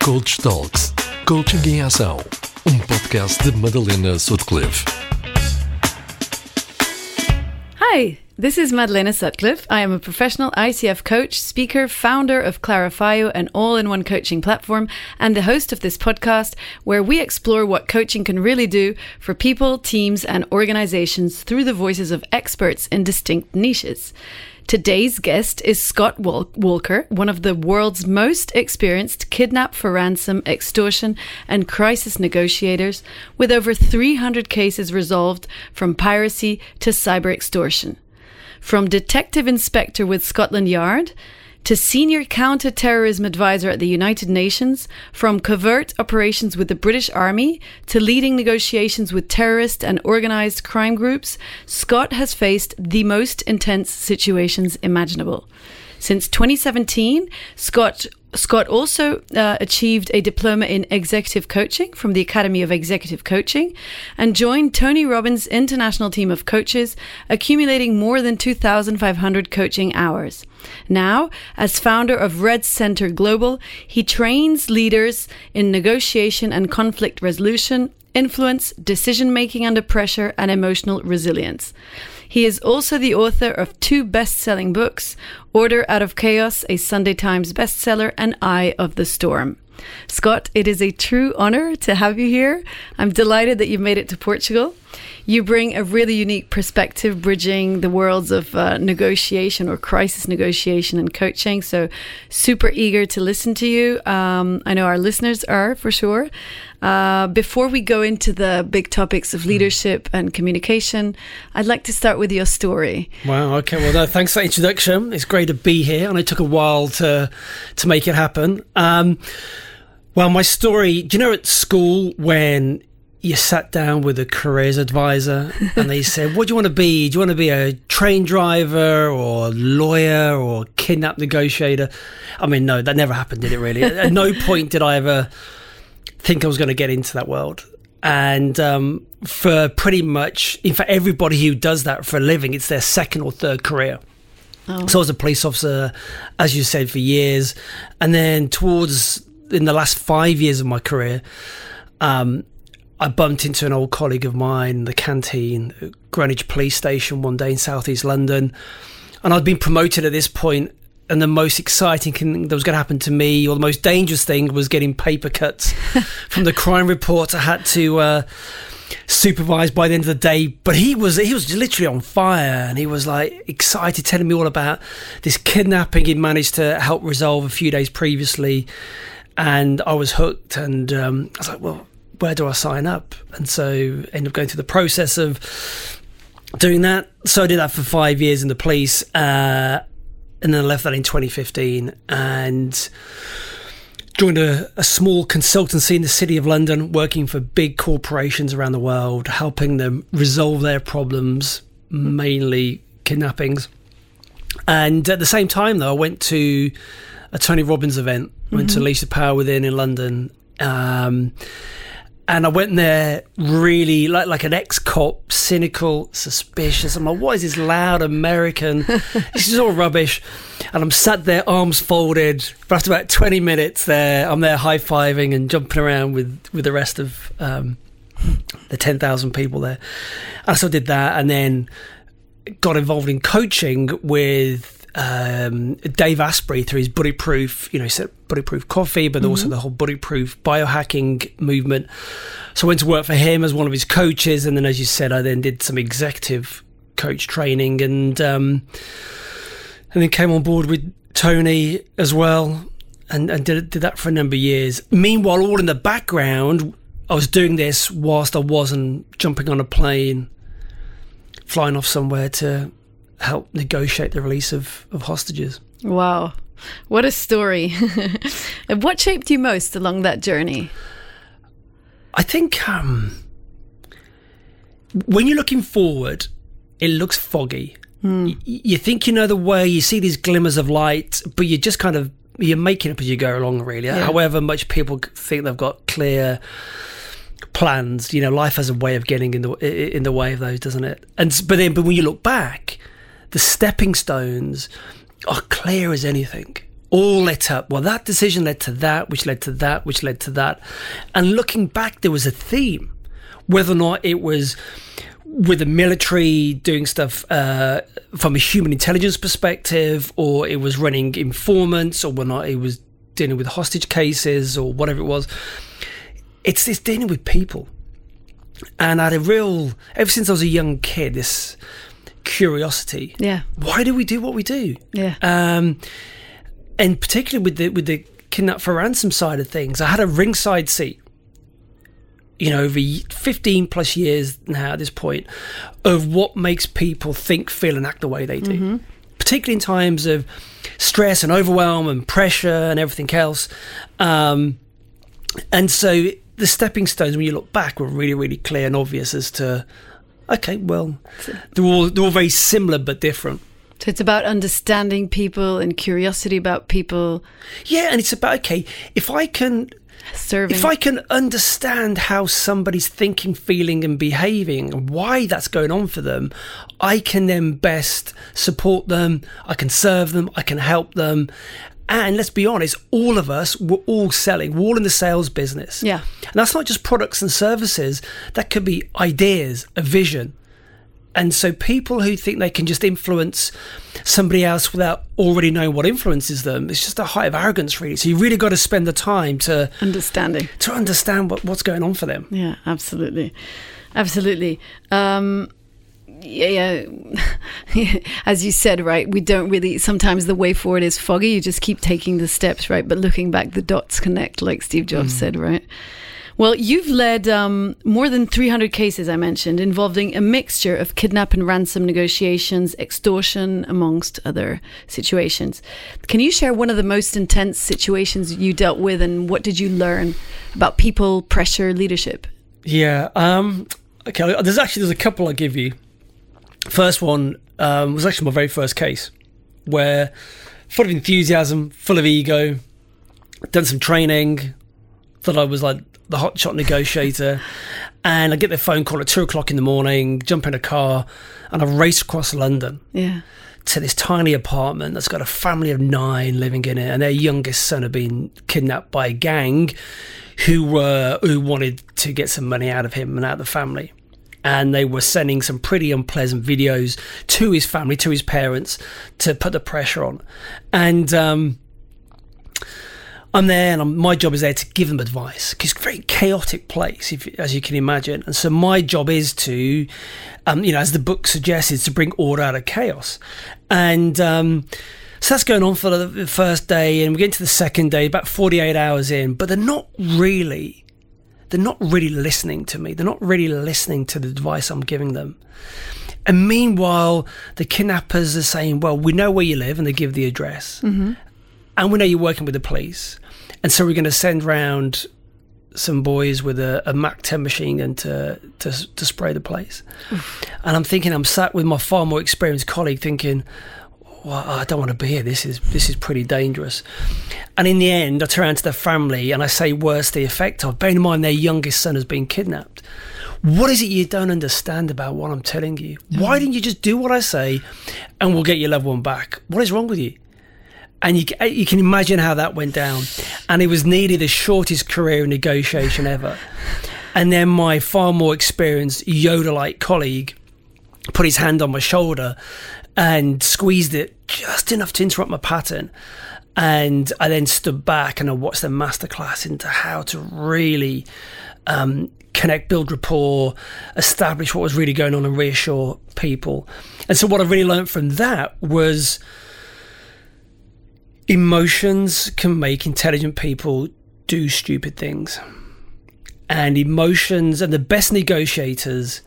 Coach Talks, Coaching em Ação, podcast de Madalena Sutcliffe. Hi, this is Madalena Sutcliffe. I am a professional ICF coach, speaker, founder of Clarifio, an all-in-one coaching platform, and the host of this podcast where we explore what coaching can really do for people, teams, and organizations through the voices of experts in distinct niches. Today's guest is Scott Walker, one of the world's most experienced kidnap for ransom, extortion, and crisis negotiators, with over 300 cases resolved from piracy to cyber extortion. From detective inspector with Scotland Yard to senior counter-terrorism advisor at the United Nations, from covert operations with the British Army to leading negotiations with terrorist and organised crime groups, Scott has faced the most intense situations imaginable. Since 2017, Scott also achieved a diploma in executive coaching from the Academy of Executive Coaching and joined Tony Robbins' international team of coaches, accumulating more than 2,500 coaching hours. Now, as founder of Red Center Global, he trains leaders in negotiation and conflict resolution, influence, decision-making under pressure, and emotional resilience. He is also the author of 2 best-selling books, Order Out of Chaos, a Sunday Times bestseller, and Eye of the Storm. Scott, it is a true honor to have you here. I'm delighted that you made it to Portugal. You bring a really unique perspective, bridging the worlds of negotiation or crisis negotiation and coaching. So super eager to listen to you. I know our listeners are, for sure. Before we go into the big topics of leadership and communication, I'd like to start with your story. Wow. Okay. Well, no, thanks for the introduction. It's great to be here, and it took a while to make it happen. Well, my story. Do you know at school when you sat down with a careers advisor and they said, "What do you want to be? Do you want to be a train driver or lawyer or kidnap negotiator?" I mean, no, that never happened, did it? Really? At no point did I ever think I was going to get into that world. And for pretty much, in fact, everybody who does that for a living, it's their second or third career. Oh. So I was a police officer, as you said, for years. And then in the last 5 years of my career, I bumped into an old colleague of mine in the canteen at Greenwich Police Station one day in southeast London. And I'd been promoted at this point, and the most exciting thing that was going to happen to me, or the most dangerous thing, was getting paper cuts from the crime reports I had to supervise by the end of the day. But he was literally on fire, and he was like excited, telling me all about this kidnapping he'd managed to help resolve a few days previously. And I was hooked, and I was like, well, where do I sign up? And so ended up going through the process of doing that. So I did that for 5 years in the police, and then I left that in 2015 and joined a small consultancy in the City of London, working for big corporations around the world, helping them resolve their problems, mainly kidnappings. And at the same time, though, I went to a Tony Robbins event, went to Unleash the Power Within in London. And I went there really like an ex-cop, cynical, suspicious. I'm like, what is this loud American? This is all rubbish. And I'm sat there, arms folded. For after about 20 minutes there, I'm there high-fiving and jumping around with the rest of the 10,000 people there. I also did that, and then got involved in coaching with Dave Asprey through his Bulletproof, he said Bulletproof Coffee, but also the whole Bulletproof biohacking movement. So I went to work for him as one of his coaches, and then, as you said, I then did some executive coach training, and then came on board with Tony as well, and did that for a number of years. Meanwhile, all in the background, I was doing this whilst I wasn't jumping on a plane, flying off somewhere to help negotiate the release of hostages. Wow. What a story. What shaped you most along that journey? I think when you're looking forward, it looks foggy. You think you know the way, you see these glimmers of light, but you just you're making it up as you go along, really. Yeah. However much people think they've got clear plans, life has a way of getting in the way of those, doesn't it? But when you look back, the stepping stones are clear as anything. all led up. Well, that decision led to that, which led to that, which led to that. And looking back, there was a theme, whether or not it was with the military doing stuff from a human intelligence perspective, or it was running informants, or whether or not it was dealing with hostage cases or whatever it was. It's dealing with people. And I had ever since I was a young kid, this curiosity. Yeah. Why do we do what we do? Yeah. And particularly with the kidnap for ransom side of things, I had a ringside seat, over 15 plus years now at this point, of what makes people think, feel and act the way they do, particularly in times of stress and overwhelm and pressure and everything else. And so the stepping stones, when you look back, were really, really clear and obvious as to, okay, well, they're all very similar but different. So it's about understanding people and curiosity about people. Yeah, and it's about, okay, if I can understand how somebody's thinking, feeling and behaving and why that's going on for them, I can then best support them, I can serve them, I can help them. And let's be honest, all of us, we're all selling, we're all in the sales business. Yeah. And that's not just products and services, that could be ideas, a vision. And so people who think they can just influence somebody else without already knowing what influences them, it's just a height of arrogance, really. So you really got to spend the time to understand what's going on for them. Yeah, absolutely. Absolutely. Yeah. As you said, right, we don't really, sometimes the way forward is foggy. You just keep taking the steps, right? But looking back, the dots connect, like Steve Jobs said, right? Well, you've led more than 300 cases, I mentioned, involving a mixture of kidnap and ransom negotiations, extortion, amongst other situations. Can you share one of the most intense situations you dealt with, and what did you learn about people, pressure, leadership? Yeah. Okay. There's a couple I'll give you. First one was actually my very first case, where full of enthusiasm, full of ego, done some training, thought I was like the hotshot negotiator, and I get the phone call at 2:00 in the morning, jump in a car, and I race across London to this tiny apartment that's got a family of 9 living in it, and their youngest son had been kidnapped by a gang who wanted to get some money out of him and out of the family. And they were sending some pretty unpleasant videos to his family, to his parents, to put the pressure on. And I'm there, and my job is there to give them advice, because it's a very chaotic place, as you can imagine. And so my job is to, as the book suggests, is to bring order out of chaos. And so that's going on for the first day, and we get into the second day, about 48 hours in, but they're not really listening to me. They're not really listening to the advice I'm giving them. And meanwhile, the kidnappers are saying, well, we know where you live, and they give the address. And we know you're working with the police. And so we're going to send round some boys with a Mac 10 machine gun to spray the place. And I'm thinking, I'm sat with my far more experienced colleague thinking, well, I don't want to be here. This is pretty dangerous. And in the end, I turn around to the family and I say words to the effect of, bearing in mind their youngest son has been kidnapped, what is it you don't understand about what I'm telling you? Why didn't you just do what I say and we'll get your loved one back? What is wrong with you? And you can imagine how that went down. And it was nearly the shortest career in negotiation ever. And then my far more experienced Yoda-like colleague put his hand on my shoulder and squeezed it just enough to interrupt my pattern. And I then stood back and I watched the masterclass into how to really connect, build rapport, establish what was really going on and reassure people. And so what I really learned from that was emotions can make intelligent people do stupid things. And emotions, and the best negotiators,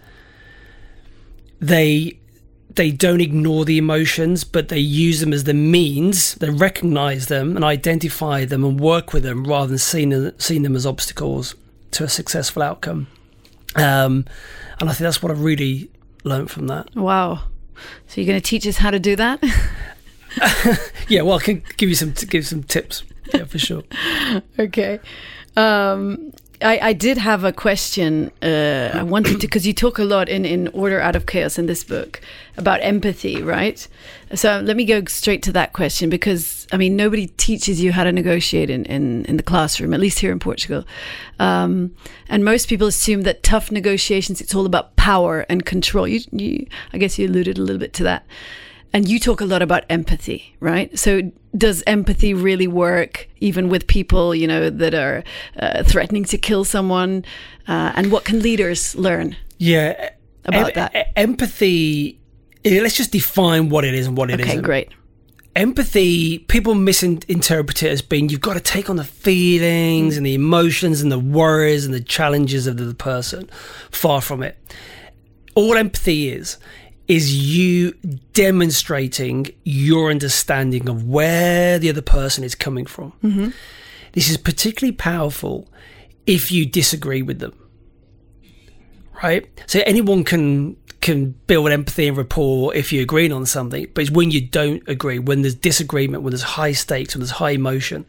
they don't ignore the emotions, but they use them as the means. They recognize them and identify them and work with them rather than seeing them as obstacles to a successful outcome. And I think that's what I really learned from that. Wow. So you're going to teach us how to do that? Yeah, well, I can give some tips. Yeah, for sure. Okay. I did have a question. I wanted to, because you talk a lot in Order Out of Chaos in this book about empathy, right? So let me go straight to that question, because I mean, nobody teaches you how to negotiate in the classroom, at least here in Portugal. And most people assume that tough negotiations, it's all about power and control. I guess you alluded a little bit to that. And you talk a lot about empathy, right? So does empathy really work even with people, you know, that are threatening to kill someone? And what can leaders learn about that? Empathy, let's just define what it is and what it isn't. Okay, great. Empathy, people misinterpret it as being you've got to take on the feelings and the emotions and the worries and the challenges of the person. Far from it. All empathy is you demonstrating your understanding of where the other person is coming from. Mm-hmm. This is particularly powerful if you disagree with them, right? So anyone can build empathy and rapport if you're agreeing on something, but it's when you don't agree, when there's disagreement, when there's high stakes, when there's high emotion.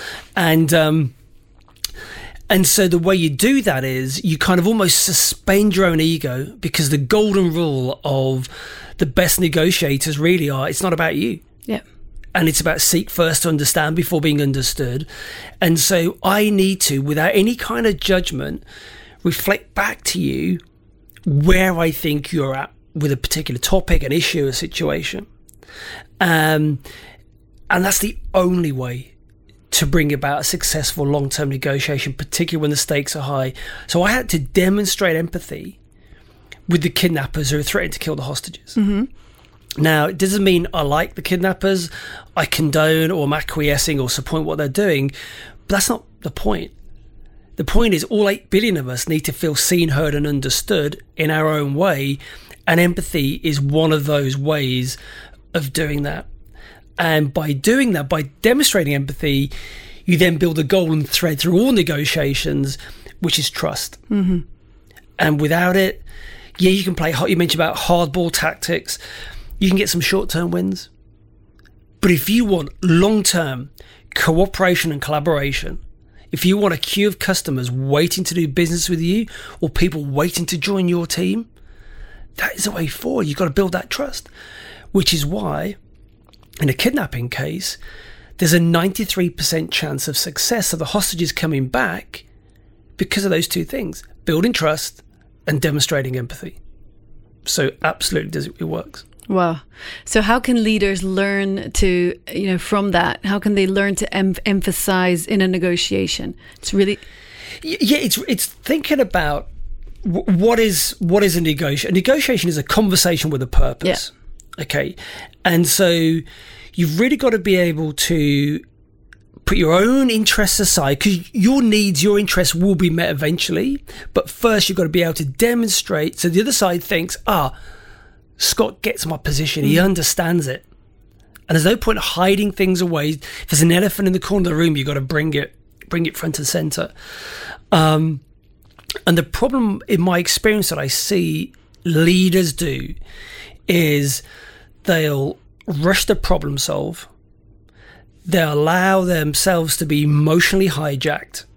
And so the way you do that is you kind of almost suspend your own ego, because the golden rule of the best negotiators really are, it's not about you. Yeah. And it's about seek first to understand before being understood. And so I need to, without any kind of judgment, reflect back to you where I think you're at with a particular topic, an issue, a situation. And that's the only way to bring about a successful long-term negotiation, particularly when the stakes are high. So I had to demonstrate empathy with the kidnappers who are threatening to kill the hostages. Mm-hmm. Now, it doesn't mean I like the kidnappers, I condone or am acquiescing or support what they're doing, but that's not the point. The point is all 8 billion of us need to feel seen, heard and understood in our own way, and empathy is one of those ways of doing that. And by doing that, by demonstrating empathy, you then build a golden thread through all negotiations, which is trust. Mm-hmm. And without it, yeah, you can play, you mentioned about hardball tactics, you can get some short-term wins. But if you want long-term cooperation and collaboration, if you want a queue of customers waiting to do business with you or people waiting to join your team, that is the way forward. You've got to build that trust, which is why in a kidnapping case, there's a 93% chance of success of the hostages coming back because of those two things, building trust and demonstrating empathy. So absolutely it works. Wow. So how can leaders learn to, from that, how can they learn to emphasize in a negotiation? It's really... Yeah, it's thinking about what is a negotiation. A negotiation is a conversation with a purpose. Yeah. Okay. And so you've really got to be able to put your own interests aside, because your needs, your interests will be met eventually. But first you've got to be able to demonstrate. So the other side thinks, Scott gets my position. He understands it. And there's no point hiding things away. If there's an elephant in the corner of the room, you've got to bring it front and center. And the problem in my experience that I see leaders do is they'll rush to problem solve. They'll allow themselves to be emotionally hijacked.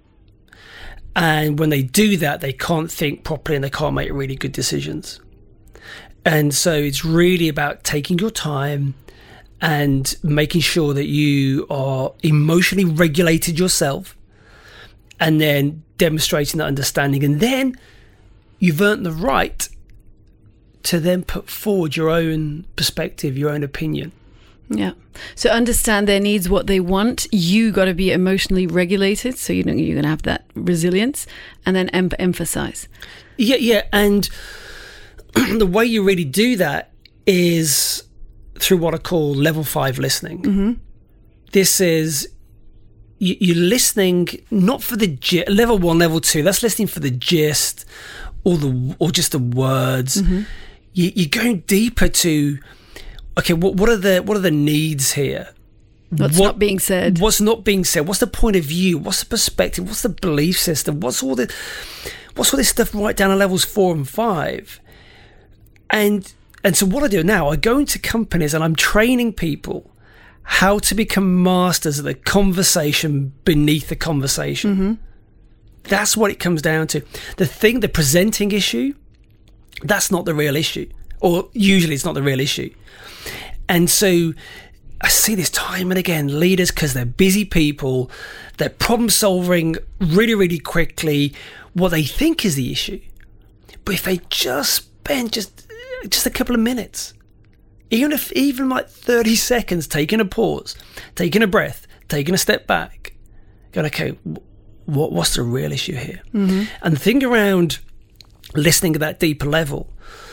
And when they do that, they can't think properly and they can't make really good decisions. And so it's really about taking your time and making sure that you are emotionally regulated yourself and then demonstrating that understanding. And then you've earned the right to then put forward your own perspective, your own opinion. Yeah. So understand their needs, what they want. You got to be emotionally regulated. So you're going to have that resilience, and then emphasize. Yeah. And the way you really do that is through what I call level 5 listening. Mm-hmm. This is you're listening not for the level 1, level 2. That's listening for the gist or just the words. Mm-hmm. You're going deeper to, okay, what are the needs here? What's not being said? What's not being said? What's the point of view? What's the perspective? What's the belief system? What's all this stuff right down to levels 4 and 5? And so what I do now, I go into companies and I'm training people how to become masters of the conversation beneath the conversation. Mm-hmm. That's what it comes down to. The presenting issue, that's not the real issue. Or usually it's not the real issue. And so I see this time and again, leaders, because they're busy people, they're problem solving really, really quickly, what they think is the issue. But if they just spend just a couple of minutes, even like 30 seconds, taking a pause, taking a breath, taking a step back, going, okay, what's the real issue here? Mm-hmm. And the thing around listening at that deeper level,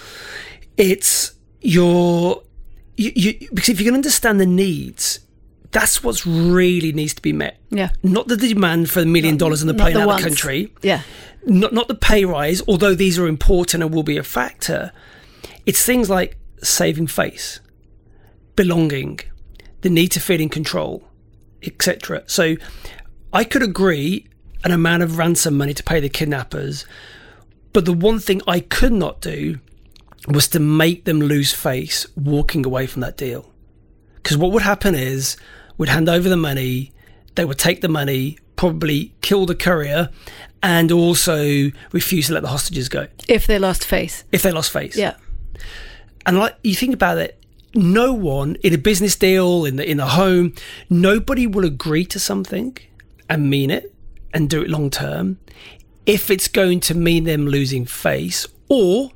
it's because if you can understand the needs, that's what's really needs to be met. Yeah. Not the demand for $1 million in the plane out of the country. Yeah. Not the pay rise, although these are important and will be a factor. It's things like saving face, belonging, the need to feel in control, etc. So I could agree an amount of ransom money to pay the kidnappers, but the one thing I could not do was to make them lose face walking away from that deal. Because what would happen is we'd hand over the money, they would take the money, probably kill the courier, and also refuse to let the hostages go. If they lost face. Yeah. And like you think about it, no one in a business deal, in the home, nobody will agree to something and mean it and do it long term if it's going to mean them losing face or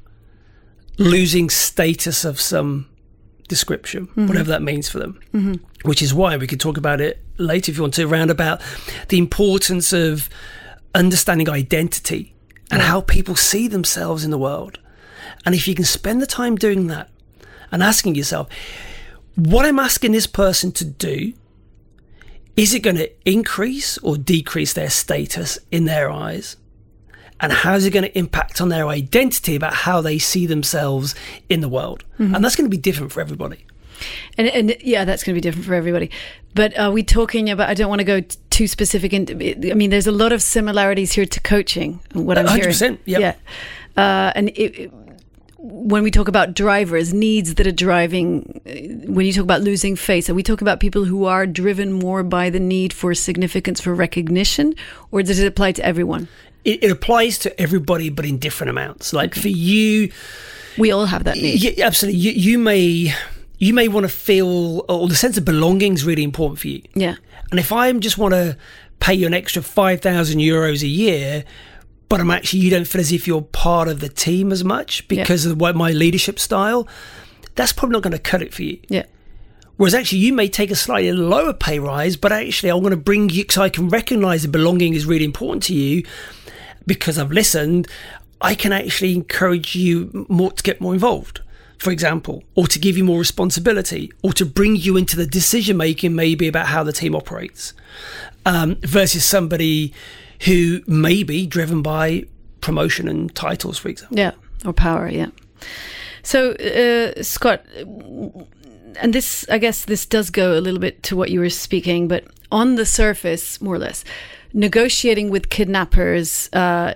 losing status of some description, whatever that means for them. Mm-hmm. Which is why we could talk about it later if you want to, around about the importance of understanding identity and how people see themselves in the world. And if you can spend the time doing that and asking yourself, what I'm asking this person to do, is it going to increase or decrease their status in their eyes? And how is it going to impact on their identity about how they see themselves in the world? Mm-hmm. And that's going to be different for everybody. And yeah, that's going to be different for everybody. But are we talking about, I don't want to go too specific. I mean, there's a lot of similarities here to coaching, what I'm 100%, hearing. Yep. Yeah. And when we talk about drivers, needs that are driving, when you talk about losing face, are we talking about people who are driven more by the need for significance, for recognition, or does it apply to everyone? It applies to everybody, but in different amounts. Like for you, we all have that need. Yeah, absolutely. You may want to feel, or the sense of belonging is really important for you. Yeah. And if I just want to pay you an extra €5,000 a year, but you don't feel as if you're part of the team as much because of my leadership style, that's probably not going to cut it for you. Yeah. Whereas actually you may take a slightly lower pay rise, but actually I'm going to bring you, because I can recognize that belonging is really important to you. Because I've listened, I can actually encourage you more to get more involved, for example, or to give you more responsibility, or to bring you into the decision making maybe about how the team operates, versus somebody who may be driven by promotion and titles, for example. Yeah, or power, yeah. So, Scott, and this, I guess this does go a little bit to what you were speaking, but on the surface, more or less, negotiating with kidnappers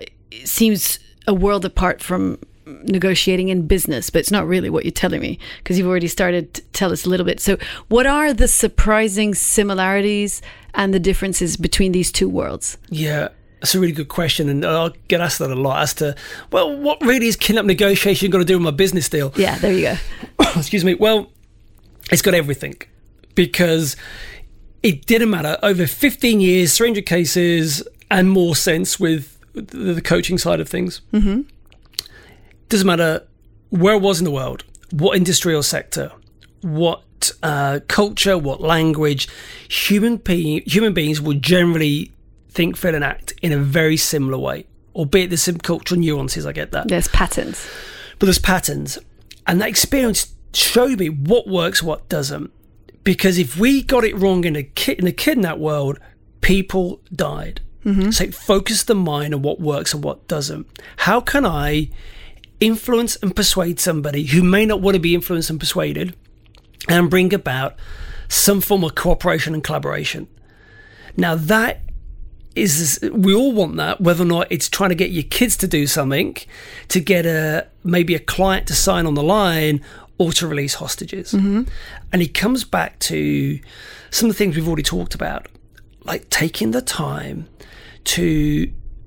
seems a world apart from negotiating in business, but it's not really what you're telling me, because you've already started to tell us a little bit. So what are the surprising similarities and the differences between these two worlds? Yeah, that's a really good question, and I'll get asked that a lot as to, well, what really is kidnap negotiation going to do with my business deal? Yeah, there you go. Excuse me. Well, it's got everything, because it didn't matter. Over 15 years, 300 cases, and more since with the coaching side of things. Mm-hmm. Doesn't matter where I was in the world, what industry or sector, what culture, what language, human beings will generally think, feel and act in a very similar way, albeit there's some cultural nuances, I get that. There's patterns. But there's patterns. And that experience showed me what works, what doesn't. Because if we got it wrong in the kidnap world, people died. Mm-hmm. So focus the mind on what works and what doesn't. How can I influence and persuade somebody who may not want to be influenced and persuaded, and bring about some form of cooperation and collaboration? Now that is, we all want that, whether or not it's trying to get your kids to do something, to get maybe a client to sign on the line, or to release hostages. Mm-hmm. And it comes back to some of the things we've already talked about, like taking the time to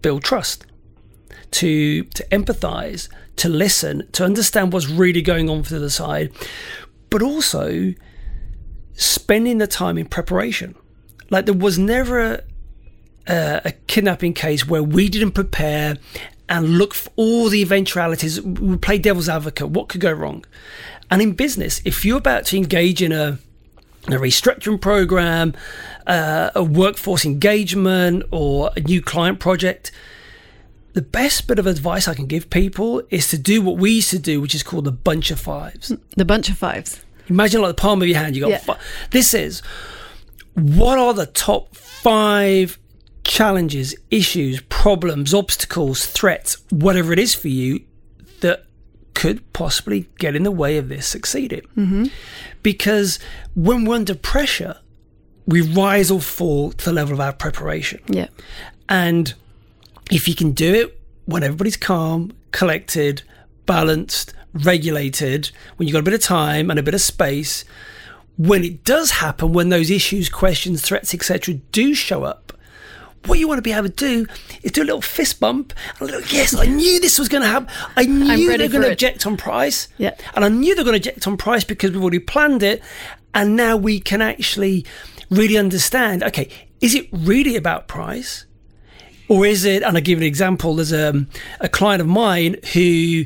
build trust, to empathize, to listen, to understand what's really going on for the other side, but also spending the time in preparation. Like, there was never a kidnapping case where we didn't prepare and look for all the eventualities. We play devil's advocate. What could go wrong? And in business, if you're about to engage in a restructuring program, a workforce engagement, or a new client project, the best bit of advice I can give people is to do what we used to do, which is called the bunch of fives. The bunch of fives. Imagine like the palm of your hand. You got five. This is, what are the top 5 challenges, issues, problems, obstacles, threats, whatever it is for you, that could possibly get in the way of this succeeding? Mm-hmm. Because when we're under pressure, we rise or fall to the level of our preparation. Yeah. And if you can do it when everybody's calm, collected, balanced, regulated, when you've got a bit of time and a bit of space, when it does happen, when those issues, questions, threats, etc. do show up, what you want to be able to do is do a little fist bump, a little, yes, I knew this was going to happen. I knew they were going to object on price. Yeah. And I knew they were going to object on price because we've already planned it. And now we can actually really understand, okay, is it really about price? Or is it, and I'll give you an example, there's a client of mine who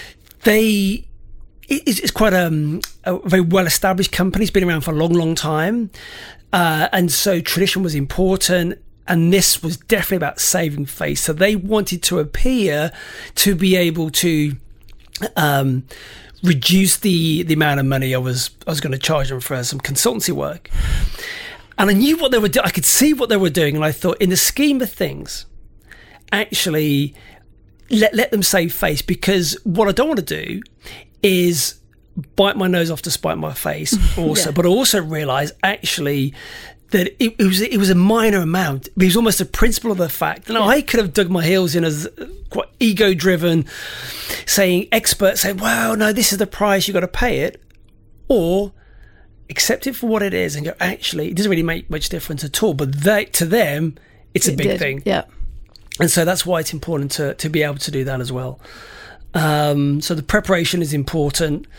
it's quite a very well-established company. It's been around for a long, long time. And so tradition was important. And this was definitely about saving face. So they wanted to appear to be able to reduce the amount of money I was going to charge them for some consultancy work. And I knew what they were doing. I could see what they were doing. And I thought, in the scheme of things, actually let them save face, because what I don't want to do is bite my nose off to spite my face also. But I also realised actually that it was a minor amount, but it was almost a principle of the fact. Now, I could have dug my heels in as quite ego-driven, experts saying, well, no, this is the price, you've got to pay it. Or accept it for what it is and go, actually, it doesn't really make much difference at all. But to them, it's a big thing. Yeah. And so that's why it's important to be able to do that as well. So the preparation is important.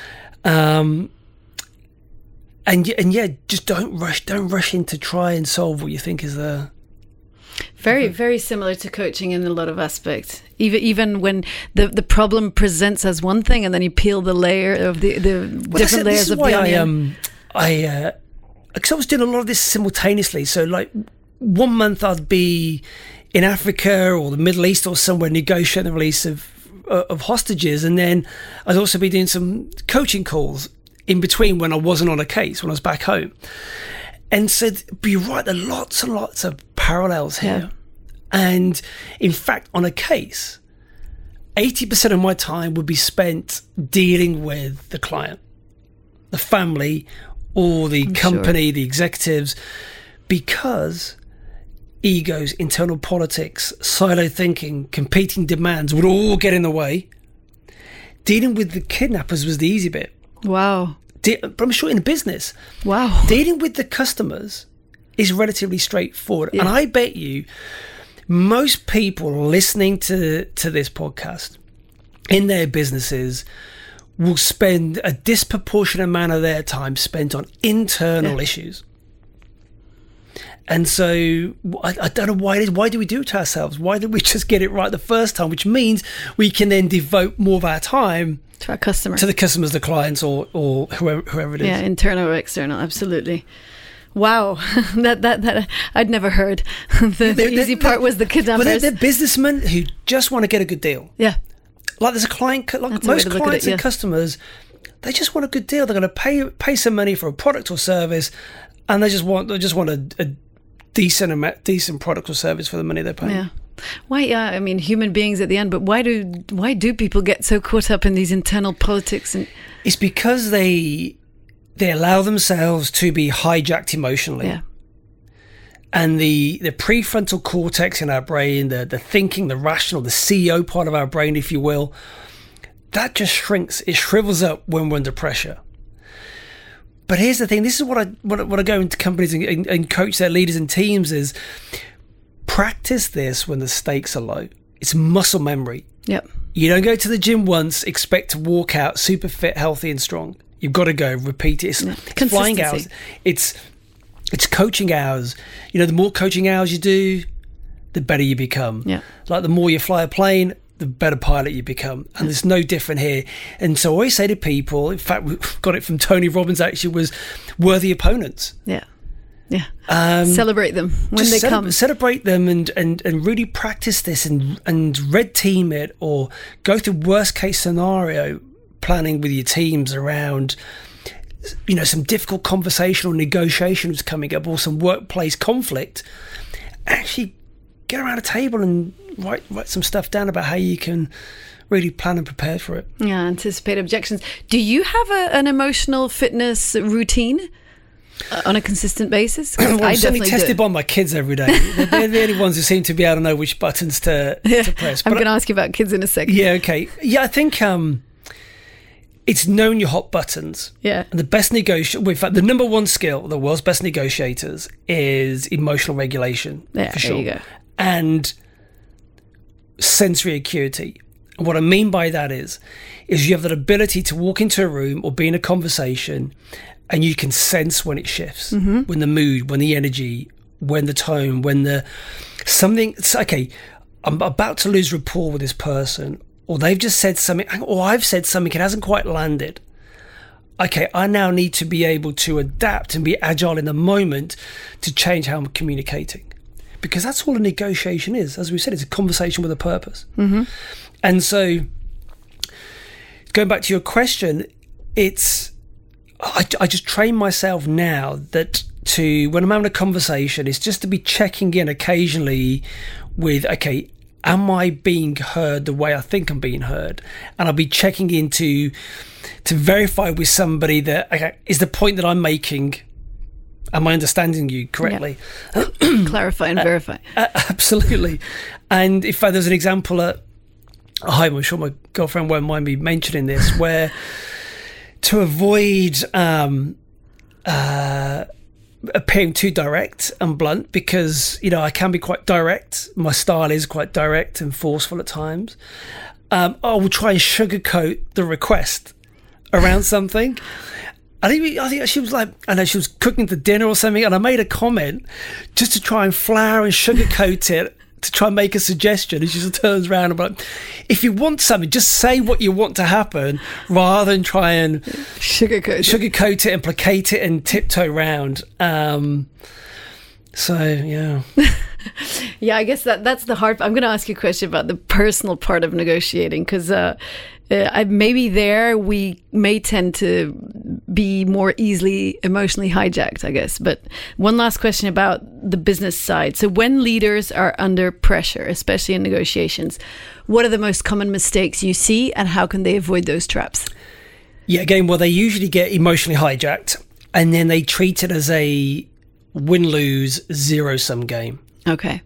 And yeah, just don't rush in to try and solve what you think is the... Very, very similar to coaching in a lot of aspects. Even when the problem presents as one thing, and then you peel the layer of the different layers of the onion. Because I was doing a lot of this simultaneously. So like 1 month I'd be in Africa or the Middle East or somewhere negotiating the release of hostages, and then I'd also be doing some coaching calls in between when I wasn't on a case, when I was back home. And so, but you're right, there are lots and lots of parallels here. Yeah. And in fact, on a case, 80% of my time would be spent dealing with the client, the family, or the company, the executives, because egos, internal politics, silo thinking, competing demands would all get in the way. Dealing with the kidnappers was the easy bit. Wow. But I'm sure in business, dealing with the customers is relatively straightforward. Yeah. And I bet you most people listening to this podcast in their businesses will spend a disproportionate amount of their time spent on internal issues. And so I don't know why it is. Why do we do it to ourselves? Why don't we just get it right the first time? Which means we can then devote more of our time to our customers, to the customers, the clients, or whoever it is. Yeah, internal or external, absolutely. Wow, that I'd never heard. The easy part was the kidnappers. But they're businessmen who just want to get a good deal. Yeah, like there's a client, like most clients and customers, they just want a good deal. They're going to pay some money for a product or service, and they just want a decent product or service for the money they're paying. Yeah. Why? Yeah, I mean, human beings at the end, but why do people get so caught up in these internal politics? And it's because they allow themselves to be hijacked emotionally. Yeah. And the prefrontal cortex in our brain, the thinking, the rational, the CEO part of our brain, if you will, that just shrinks. It shrivels up when we're under pressure. But here's the thing. This is what I go into companies and coach their leaders and teams is practice this when the stakes are low. It's muscle memory. Yep. You don't go to the gym once, expect to walk out super fit, healthy and strong. You've got to go, repeat it. It's flying hours. It's coaching hours. You know, the more coaching hours you do, the better you become. Yeah. Like the more you fly a plane, the better pilot you become. And it's no different here. And so I always say to people, in fact, we got it from Tony Robbins actually, was worthy opponents. Yeah. Yeah. Celebrate them when they come. Celebrate them and really practice this and red team it, or go through worst case scenario planning with your teams around, you know, some difficult conversation or negotiations coming up, or some workplace conflict. Actually get around a table and write some stuff down about how you can really plan and prepare for it. Yeah, anticipate objections. Do you have an emotional fitness routine on a consistent basis? Well, I I'm certainly definitely tested by my kids every day. They're the only ones who seem to be able to know which buttons to press. I'm going to ask you about kids in a second. Yeah, okay. Yeah, I think it's knowing your hot buttons. Yeah. And the best negotiator, in fact, the number one skill of the world's best negotiators is emotional regulation. Yeah, for sure. There you go. And sensory acuity. And what I mean by that is you have that ability to walk into a room or be in a conversation and you can sense when it shifts, when the mood, when the energy, when the tone, when okay, I'm about to lose rapport with this person, or they've just said something, or I've said something, it hasn't quite landed. Okay, I now need to be able to adapt and be agile in the moment to change how I'm communicating. Because that's all a negotiation is. As we said, it's a conversation with a purpose. Mm-hmm. And so, going back to your question, I just train myself now that when I'm having a conversation, it's just to be checking in occasionally with, okay, am I being heard the way I think I'm being heard? And I'll be checking in to verify with somebody that, okay, is the point that I'm making, am I understanding you correctly? Yeah. Clarify and verify. Absolutely. And if there's an example at home, I'm sure my girlfriend won't mind me mentioning this, where to avoid appearing too direct and blunt, because, you know, I can be quite direct. My style is quite direct and forceful at times. I will try and sugarcoat the request around something. I think she was like, I know she was cooking the dinner or something, and I made a comment just to try and flower and sugarcoat it, to try and make a suggestion. And she just turns around and like, if you want something, just say what you want to happen, rather than try and sugarcoat it and placate it and tiptoe around. So yeah. Yeah, I guess that's the hard. I'm going to ask you a question about the personal part of negotiating, because maybe there we may tend to be more easily emotionally hijacked, I guess. But one last question about the business side. So when leaders are under pressure, especially in negotiations, what are the most common mistakes you see, and how can they avoid those traps? Yeah, again, well, they usually get emotionally hijacked, and then they treat it as a win-lose zero-sum game. Okay.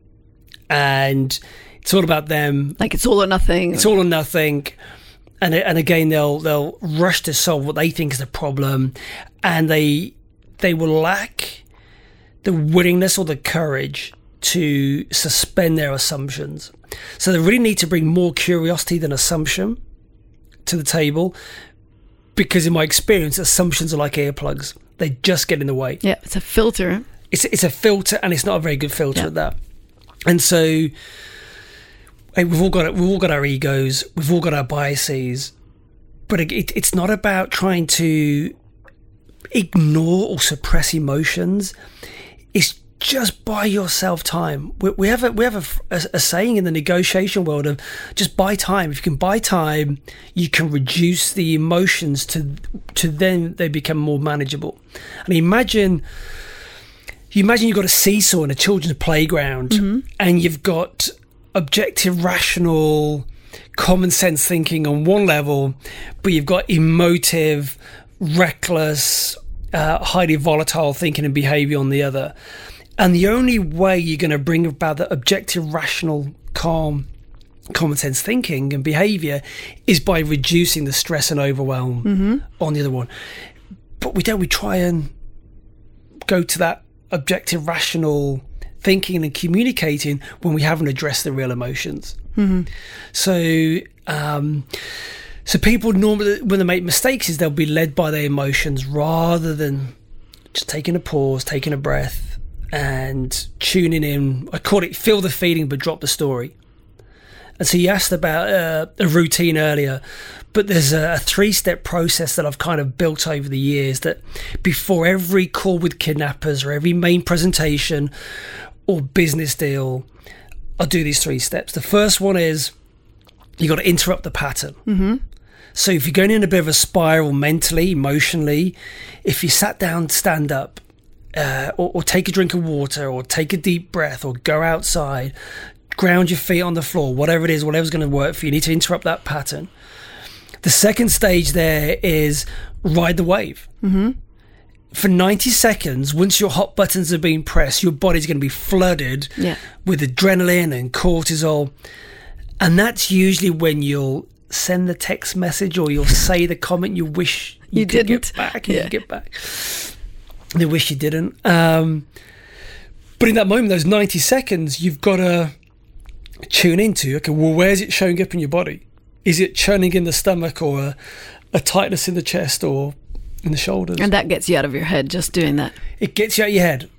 And it's all about them. Like it's all or nothing. It's all or nothing. And again, they'll rush to solve what they think is the problem, and they will lack the willingness or the courage to suspend their assumptions. So they really need to bring more curiosity than assumption to the table, because in my experience, assumptions are like earplugs. They just get in the way. Yeah, it's a filter. It's a filter, and it's not a very good filter at that. And so we've all got our egos, we've all got our biases, but it's not about trying to ignore or suppress emotions. It's just buy yourself time. We have a saying in the negotiation world of just buy time. If you can buy time, you can reduce the emotions to then they become more manageable. And imagine you've got a seesaw in a children's playground, and you've got objective, rational, common sense thinking on one level, but you've got emotive, reckless, highly volatile thinking and behavior on the other. And the only way you're going to bring about the objective, rational, calm, common sense thinking and behavior is by reducing the stress and overwhelm on the other one. But we try and go to that objective, rational thinking and communicating when we haven't addressed the real emotions. So people normally, when they make mistakes, is they'll be led by their emotions rather than just taking a pause, taking a breath and tuning in. I call it feel the feeling but drop the story. And so you asked about a routine earlier, but there's a 3-step process that I've kind of built over the years, that before every call with kidnappers or every main presentation or business deal, I'll do these 3 steps. The first one is you got to interrupt the pattern. So if you're going in a bit of a spiral mentally, emotionally, if you sat down, stand up, or take a drink of water, or take a deep breath, or go outside, ground your feet on the floor, whatever it is, whatever's going to work for you, you need to interrupt that pattern. The second stage there is ride the wave. For 90 seconds, once your hot buttons have been pressed, your body's going to be flooded with adrenaline and cortisol. And that's usually when you'll send the text message or you'll say the comment you wish you could didn't get back. You get back. They wish you didn't. But in that moment, those 90 seconds, you've got to tune into, okay, well, where's it showing up in your body? Is it churning in the stomach, or a tightness in the chest or in the shoulders? And that gets you out of your head, just doing that. It gets you out of your head.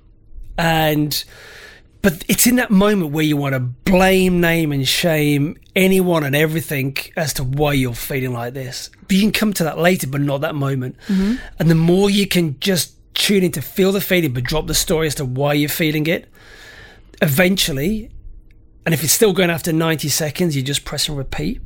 But it's in that moment where you want to blame, name and shame anyone and everything as to why you're feeling like this. But you can come to that later, but not that moment. And the more you can just tune in to feel the feeling, but drop the story as to why you're feeling it, eventually, and if it's still going after 90 seconds, you just press and repeat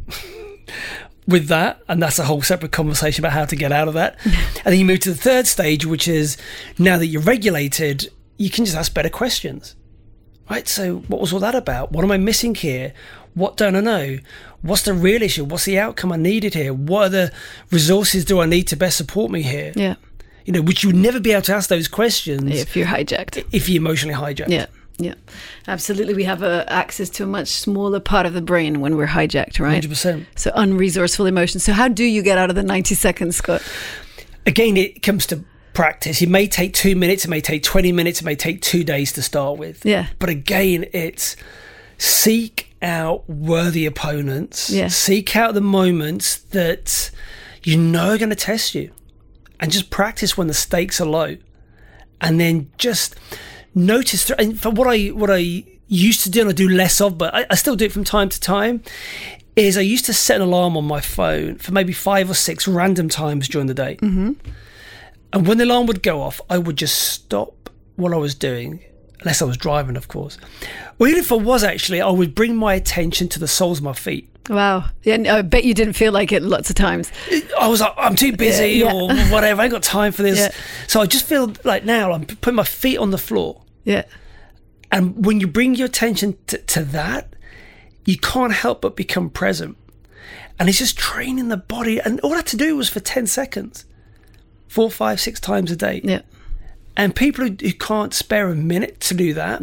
with that. And that's a whole separate conversation about how to get out of that. And then you move to the third stage, which is now that you're regulated, you can just ask better questions. Right, so what was all that about? What am I missing here? What don't I know? What's the real issue? What's the outcome I needed here? What are the resources do I need to best support me here? Yeah. You know, which you would never be able to ask those questions if you're hijacked. If you're emotionally hijacked. Yeah, absolutely. We have access to a much smaller part of the brain when we're hijacked, right? 100%. So unresourceful emotions. So how do you get out of the 90 seconds, Scott? Again, it comes to practice. It may take 2 minutes, it may take 20 minutes, it may take 2 days to start with. Yeah. But again, it's seek out worthy opponents. Yeah. Seek out the moments that you know are going to test you, and just practice when the stakes are low. And then just notice, and for what I used to do, and I do less of, but I still do it from time to time, is I used to set an alarm on my phone for maybe 5 or 6 random times during the day. And when the alarm would go off, I would just stop what I was doing, unless I was driving, of course. Or even if I was, actually, I would bring my attention to the soles of my feet. Wow. Yeah, I bet you didn't feel like it lots of times. I was like, I'm too busy or whatever. I ain't got time for this. Yeah. So I just feel like now I'm putting my feet on the floor. Yeah. And when you bring your attention to that, you can't help but become present. And it's just training the body. And all I had to do was for 10 seconds. 4, 5, 6 times a day. Yeah. And people who can't spare a minute to do that,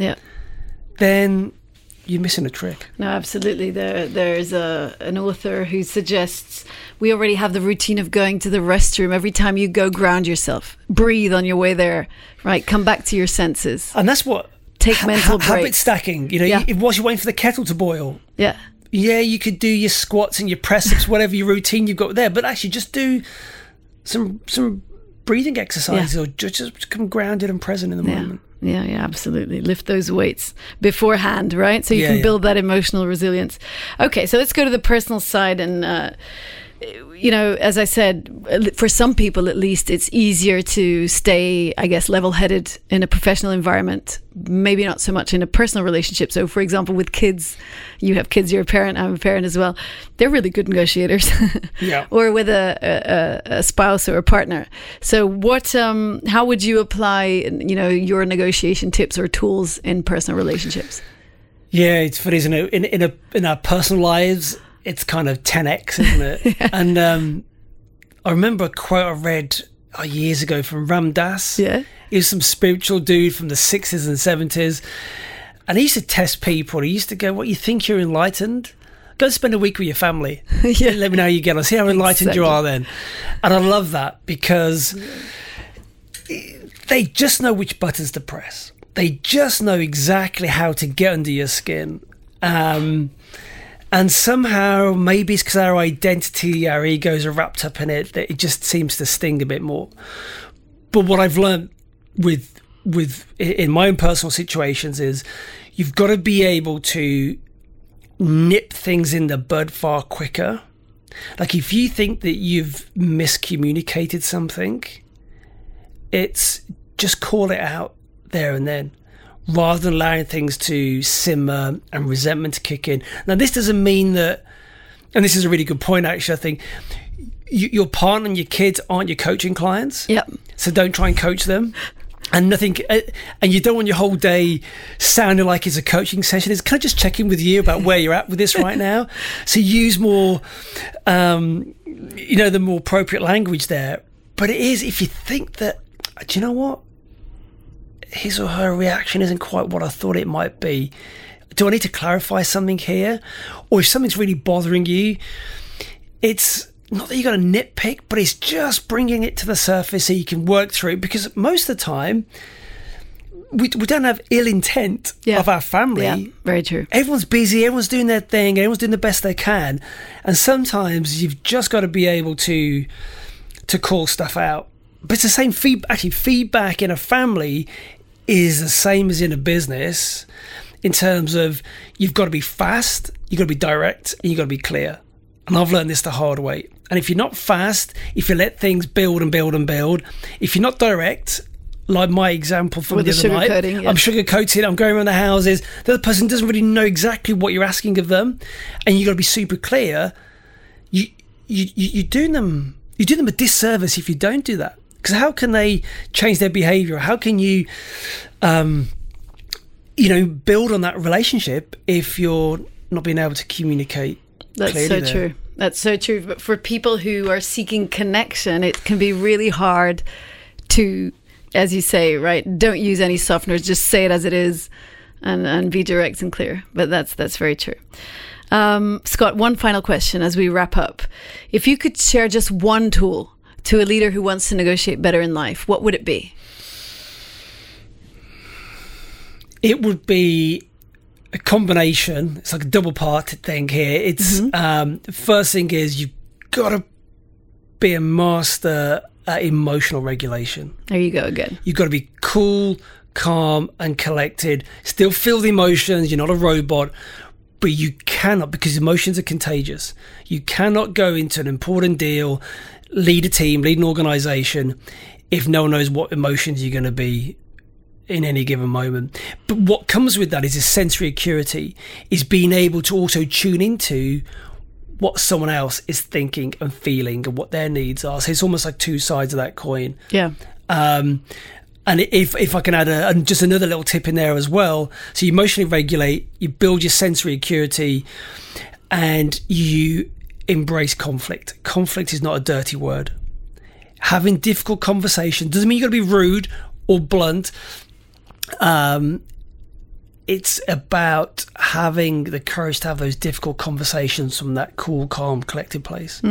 then you're missing a trick. No, absolutely. There's an author who suggests we already have the routine of going to the restroom. Every time you go, ground yourself. Breathe on your way there. Right? Come back to your senses. And that's what... Take mental breaks. Habit stacking. You know, whilst you're waiting for the kettle to boil. Yeah. Yeah, you could do your squats and your press-ups, whatever your routine you've got there. But actually just do some breathing exercises or just become grounded and present in the moment. Yeah, absolutely. Lift those weights beforehand, right? So you can build that emotional resilience. Okay, so let's go to the personal side. And, you know, as I said, for some people at least, it's easier to stay, I guess, level-headed in a professional environment. Maybe not so much in a personal relationship. So, for example, with kids, you have kids, you're a parent, I'm a parent as well. They're really good negotiators. Or with a spouse or a partner. So how would you apply, you know, your negotiation tips or tools in personal relationships? Yeah, it's funny, isn't it? In our personal lives, it's kind of 10x, isn't it? And I remember a quote I read years ago from Ram Dass. Yeah. He was some spiritual dude from the 60s and 70s. And he used to test people. He used to go, what, you think you're enlightened? Go spend a week with your family. Let me know how you get on. See how enlightened you are then. And I love that because they just know which buttons to press. they just know exactly how to get under your skin. And somehow, maybe it's because our identity, our egos are wrapped up in it, that it just seems to sting a bit more. But what I've learned with in my own personal situations is you've got to be able to nip things in the bud far quicker. Like if you think that you've miscommunicated something, it's just call it out there and then, rather than allowing things to simmer and resentment to kick in. Now, this doesn't mean that, and this is a really good point, actually, I think, your partner and your kids aren't your coaching clients. Yep. So don't try and coach them. And nothing, and you don't want your whole day sounding like it's a coaching session. Can I just check in with you about where you're at with this right now? So use more, the more appropriate language there. But it is, if you think that, do you know what? His or her reaction isn't quite what I thought it might be. Do I need to clarify something here? Or if something's really bothering you, it's not that you got to nitpick, but it's just bringing it to the surface so you can work through it. Because most of the time, we don't have ill intent of our family. Yeah, very true. Everyone's busy, everyone's doing their thing, everyone's doing the best they can. And sometimes you've just got to be able to call stuff out. But it's the same feedback in a family is the same as in a business, in terms of you've got to be fast, you've got to be direct, and you've got to be clear. And I've learned this the hard way. And if you're not fast, if you let things build and build and build, if you're not direct, like my example from the other night, I'm sugarcoating, I'm going around the houses, the other person doesn't really know exactly what you're asking of them, and you've got to be super clear, you're doing them a disservice if you don't do that. Because how can they change their behaviour? How can you, build on that relationship if you're not being able to communicate clearly? That's so true. That's so true. But for people who are seeking connection, it can be really hard to, as you say, right, don't use any softeners, just say it as it is and be direct and clear. But that's very true. Scott, one final question as we wrap up. If you could share just one tool to a leader who wants to negotiate better in life, what would it be? It would be a combination. It's like a double-parted thing here. It's the first thing is you've got to be a master at emotional regulation. There you go again. You've got to be cool, calm, and collected. Still feel the emotions. You're not a robot. But you cannot, because emotions are contagious. You cannot go into an important deal, lead a team, lead an organization, if no one knows what emotions you're going to be in any given moment. But what comes with that is a sensory acuity, is being able to also tune into what someone else is thinking and feeling and what their needs are. So it's almost like two sides of that coin. Yeah. And if I can add just another little tip in there as well, so you emotionally regulate, you build your sensory acuity, and you embrace conflict. Conflict is not a dirty word. Having difficult conversations doesn't mean you've got to be rude or blunt. It's about having the courage to have those difficult conversations from that cool, calm, collected place.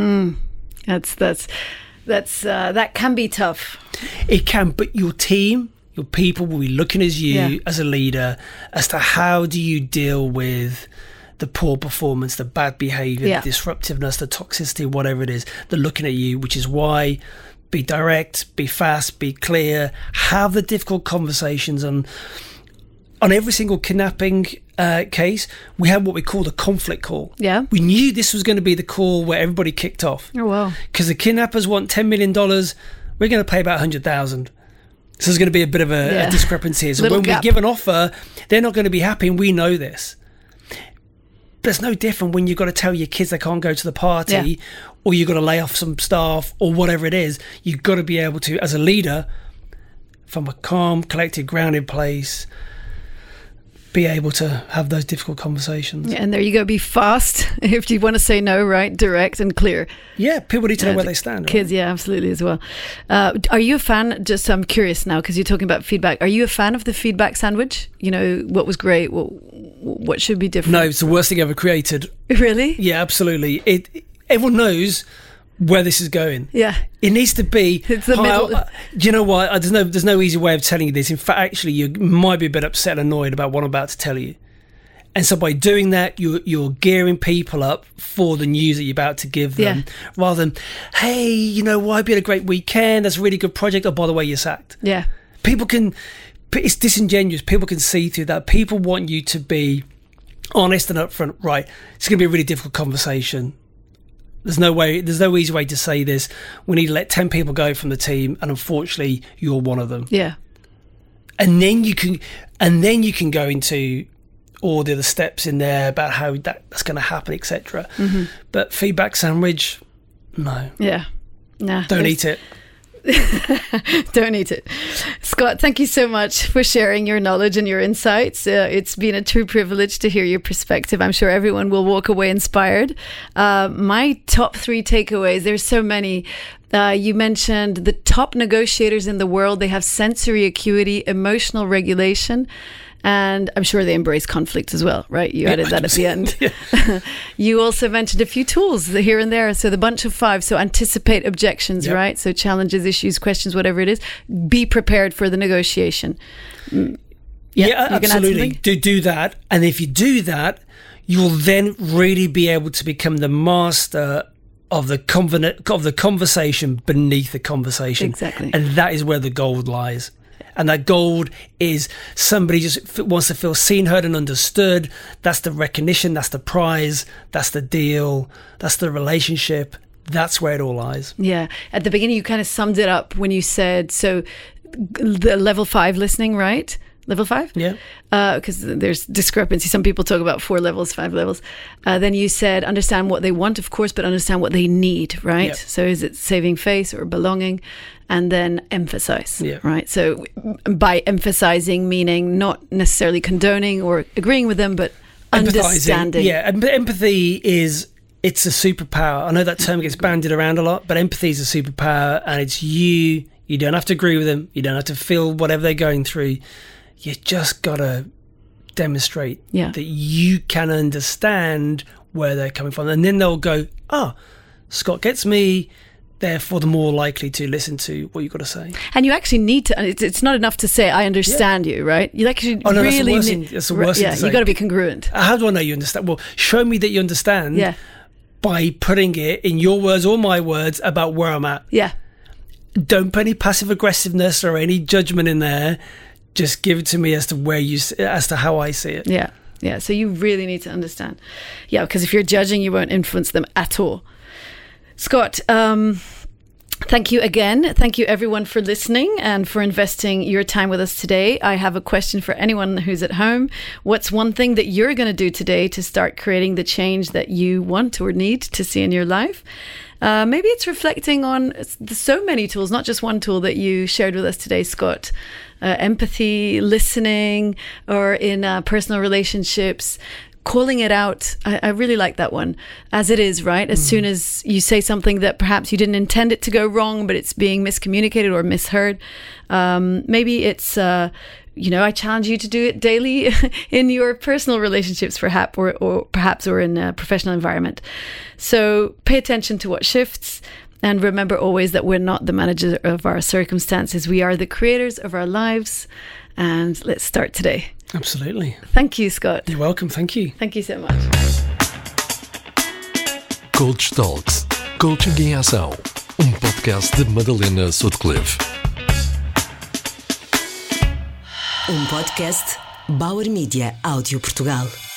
That can be tough. It can, but your team, your people will be looking at you as a leader as to how do you deal with the poor performance, the bad behavior, the disruptiveness, the toxicity, whatever it is. They're looking at you, which is why be direct, be fast, be clear, have the difficult conversations. And on every single kidnapping case, we had what we called a conflict call. Yeah. We knew this was going to be the call where everybody kicked off. Oh, wow. Because the kidnappers want $10 million. We're going to pay about $100,000. So there's going to be a bit of a discrepancy. So when we give an offer, they're not going to be happy, and we know this. But it's no different when you've got to tell your kids they can't go to the party, or you've got to lay off some staff, or whatever it is. You've got to be able to, as a leader, from a calm, collected, grounded place, be able to have those difficult conversations. Yeah, and there you go. Be fast if you want to say no, right? Direct and clear. Yeah, people need to know where they stand. Kids, right? yeah, absolutely as well. Are you a fan, just I'm curious now, because you're talking about feedback. Are you a fan of the feedback sandwich? You know, what was great? What should be different? No, it's the worst thing ever created. Really? Yeah, absolutely. Everyone knows where this is going. Yeah. It needs to be. It's the middle. Do you know what? There's no easy way of telling you this. In fact, actually, you might be a bit upset and annoyed about what I'm about to tell you. And so by doing that, you're gearing people up for the news that you're about to give them, rather than, hey, you know what, we had a great weekend, that's a really good project, oh, by the way, you're sacked. Yeah. It's disingenuous. People can see through that. People want you to be honest and upfront. Right, it's going to be a really difficult conversation. There's no easy way to say this. We need to let 10 people go from the team, and unfortunately, you're one of them. Yeah. And then you can go into all the other steps in there about how that's going to happen, etc. Mm-hmm. But feedback sandwich, no. Yeah. Nah. Don't eat it. Don't eat it. Scott, thank you so much for sharing your knowledge and your insights. It's been a true privilege to hear your perspective. I'm sure everyone will walk away inspired. My top 3 takeaways, there's so many. You mentioned the top negotiators in the world. They have sensory acuity, emotional regulation, and I'm sure they embrace conflict as well, right? You added that at the end. Yeah. You also mentioned a few tools here and there. So the bunch of 5. So anticipate objections, right? So challenges, issues, questions, whatever it is. Be prepared for the negotiation. Yeah, absolutely. Do that. And if you do that, you'll then really be able to become the master of the conversation beneath the conversation. Exactly. And that is where the gold lies. And that gold is somebody just wants to feel seen, heard and understood. That's the recognition, that's the prize, that's the deal, that's the relationship. That's where it all lies. Yeah. At the beginning, you kind of summed it up when you said, so the level 5 listening, right? Level 5? Yeah. Because there's discrepancy. Some people talk about 4 levels, 5 levels. Then you said understand what they want, of course, but understand what they need, right? Yep. So is it saving face or belonging? And then emphasize, right? So by emphasizing, meaning not necessarily condoning or agreeing with them, but understanding. Yeah, empathy it's a superpower. I know that term gets bandied around a lot, but empathy is a superpower, and it's you. You don't have to agree with them. You don't have to feel whatever they're going through. You just got to demonstrate that you can understand where they're coming from. And then they'll go, Scott gets me, therefore they're more likely to listen to what you've got to say. And you actually need to, it's not enough to say, I understand you, right? You actually really need... That's the worst thing to say. You've got to be congruent. How do I know you understand? Well, show me that you understand by putting it in your words or my words about where I'm at. Yeah. Don't put any passive aggressiveness or any judgment in there. Just give it to me as to how I see it. Yeah. Yeah. So you really need to understand. Yeah. Because if you're judging, you won't influence them at all. Scott, thank you again. Thank you everyone for listening and for investing your time with us today. I have a question for anyone who's at home. What's one thing that you're going to do today to start creating the change that you want or need to see in your life? Maybe it's reflecting on so many tools, not just one tool that you shared with us today, Scott. Empathy, listening, or in personal relationships, calling it out. I really like that one. As it is, right? As soon as you say something that perhaps you didn't intend it to go wrong, but it's being miscommunicated or misheard. Maybe it's... I challenge you to do it daily in your personal relationships, perhaps, or in a professional environment. So pay attention to what shifts, and remember always that we're not the managers of our circumstances. We are the creators of our lives. And let's start today. Absolutely. Thank you, Scott. You're welcome. Thank you. Thank you so much. Coach Talks, Coaching em Ação, podcast de Madalena Sutcliffe. Podcast Bauer Media Áudio Portugal.